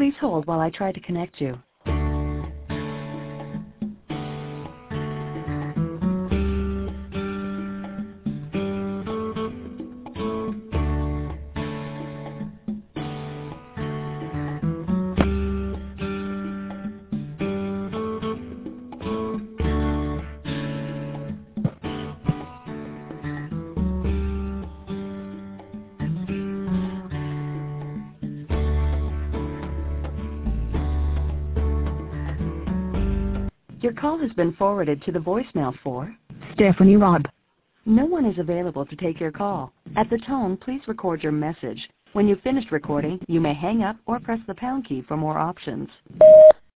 Please hold while I try to connect you. Your call has been forwarded to the voicemail for Stephanie Robb. No one is available to take your call. At the tone, please record your message. When you've finished recording, you may hang up or press the pound key for more options.